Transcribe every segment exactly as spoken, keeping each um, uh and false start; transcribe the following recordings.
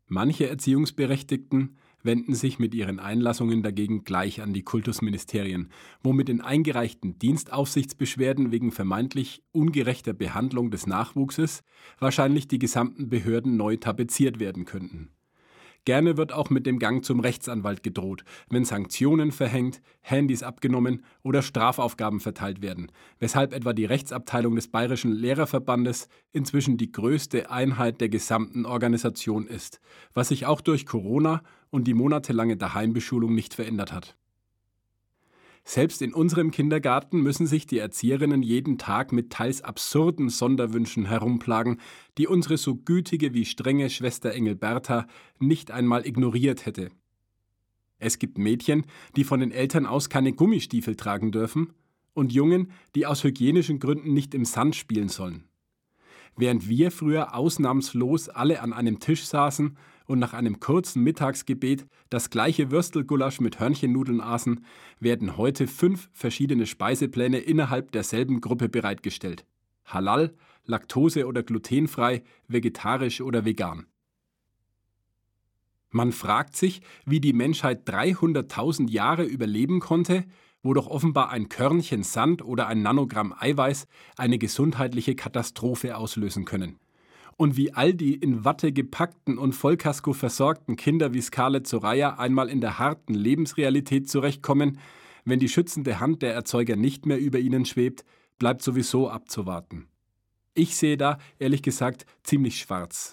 Manche Erziehungsberechtigten wenden sich mit ihren Einlassungen dagegen gleich an die Kultusministerien, wo mit den eingereichten Dienstaufsichtsbeschwerden wegen vermeintlich ungerechter Behandlung des Nachwuchses wahrscheinlich die gesamten Behörden neu tapeziert werden könnten. Gerne wird auch mit dem Gang zum Rechtsanwalt gedroht, wenn Sanktionen verhängt, Handys abgenommen oder Strafaufgaben verteilt werden, weshalb etwa die Rechtsabteilung des Bayerischen Lehrerverbandes inzwischen die größte Einheit der gesamten Organisation ist, was sich auch durch Corona und die monatelange Daheimbeschulung nicht verändert hat. Selbst in unserem Kindergarten müssen sich die Erzieherinnen jeden Tag mit teils absurden Sonderwünschen herumplagen, die unsere so gütige wie strenge Schwester Engelberta nicht einmal ignoriert hätte. Es gibt Mädchen, die von den Eltern aus keine Gummistiefel tragen dürfen, und Jungen, die aus hygienischen Gründen nicht im Sand spielen sollen. Während wir früher ausnahmslos alle an einem Tisch saßen und nach einem kurzen Mittagsgebet das gleiche Würstelgulasch mit Hörnchennudeln aßen, werden heute fünf verschiedene Speisepläne innerhalb derselben Gruppe bereitgestellt. Halal, laktose- oder glutenfrei, vegetarisch oder vegan. Man fragt sich, wie die Menschheit dreihunderttausend Jahre überleben konnte, wo doch offenbar ein Körnchen Sand oder ein Nanogramm Eiweiß eine gesundheitliche Katastrophe auslösen können. Und wie all die in Watte gepackten und Vollkasko versorgten Kinder wie Scarlett Soraya einmal in der harten Lebensrealität zurechtkommen, wenn die schützende Hand der Erzeuger nicht mehr über ihnen schwebt, bleibt sowieso abzuwarten. Ich sehe da, ehrlich gesagt, ziemlich schwarz.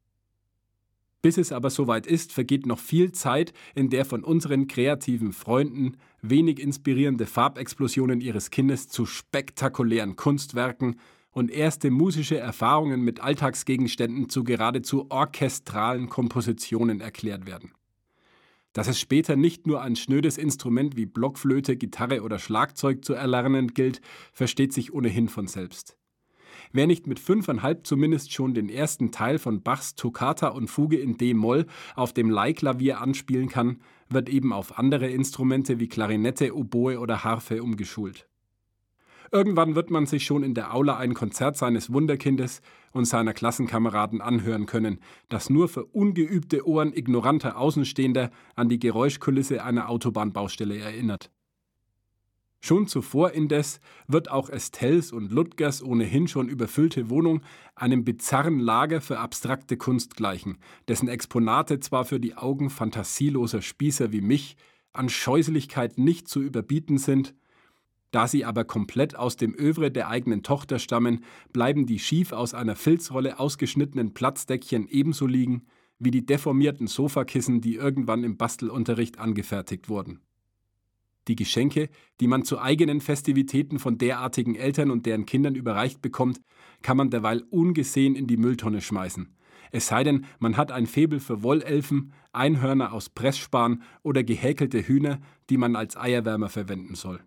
Bis es aber soweit ist, vergeht noch viel Zeit, in der von unseren kreativen Freunden wenig inspirierende Farbexplosionen ihres Kindes zu spektakulären Kunstwerken und erste musische Erfahrungen mit Alltagsgegenständen zu geradezu orchestralen Kompositionen erklärt werden. Dass es später nicht nur ein schnödes Instrument wie Blockflöte, Gitarre oder Schlagzeug zu erlernen gilt, versteht sich ohnehin von selbst. Wer nicht mit fünfeinhalb zumindest schon den ersten Teil von Bachs Toccata und Fuge in D-Moll auf dem Leihklavier anspielen kann, wird eben auf andere Instrumente wie Klarinette, Oboe oder Harfe umgeschult. Irgendwann wird man sich schon in der Aula ein Konzert seines Wunderkindes und seiner Klassenkameraden anhören können, das nur für ungeübte Ohren ignoranter Außenstehender an die Geräuschkulisse einer Autobahnbaustelle erinnert. Schon zuvor indes wird auch Estelles und Ludgers ohnehin schon überfüllte Wohnung einem bizarren Lager für abstrakte Kunst gleichen, dessen Exponate zwar für die Augen fantasieloser Spießer wie mich an Scheußlichkeit nicht zu überbieten sind, da sie aber komplett aus dem Övre der eigenen Tochter stammen, bleiben die schief aus einer Filzrolle ausgeschnittenen Platzdeckchen ebenso liegen wie die deformierten Sofakissen, die irgendwann im Bastelunterricht angefertigt wurden. Die Geschenke, die man zu eigenen Festivitäten von derartigen Eltern und deren Kindern überreicht bekommt, kann man derweil ungesehen in die Mülltonne schmeißen. Es sei denn, man hat ein Faible für Wollelfen, Einhörner aus Pressspan oder gehäkelte Hühner, die man als Eierwärmer verwenden soll.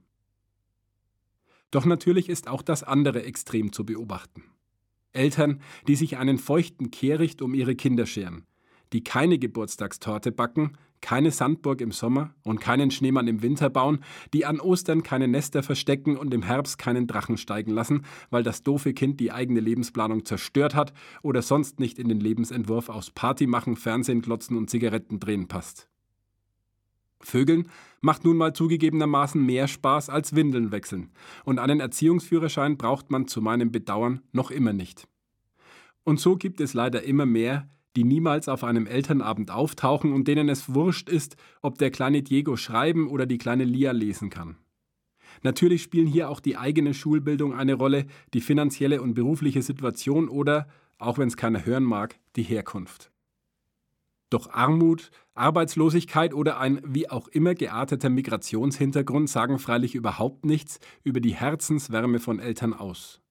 Doch natürlich ist auch das andere Extrem zu beobachten. Eltern, die sich einen feuchten Kehricht um ihre Kinder scheren, die keine Geburtstagstorte backen, keine Sandburg im Sommer und keinen Schneemann im Winter bauen, die an Ostern keine Nester verstecken und im Herbst keinen Drachen steigen lassen, weil das doofe Kind die eigene Lebensplanung zerstört hat oder sonst nicht in den Lebensentwurf aus Party machen, Fernsehen glotzen und Zigaretten drehen passt. Vögeln macht nun mal zugegebenermaßen mehr Spaß als Windeln wechseln und einen Erziehungsführerschein braucht man zu meinem Bedauern noch immer nicht. Und so gibt es leider immer mehr, die niemals auf einem Elternabend auftauchen und denen es wurscht ist, ob der kleine Diego schreiben oder die kleine Lia lesen kann. Natürlich spielen hier auch die eigene Schulbildung eine Rolle, die finanzielle und berufliche Situation oder, auch wenn es keiner hören mag, die Herkunft. Doch Armut, Arbeitslosigkeit oder ein wie auch immer gearteter Migrationshintergrund sagen freilich überhaupt nichts über die Herzenswärme von Eltern aus.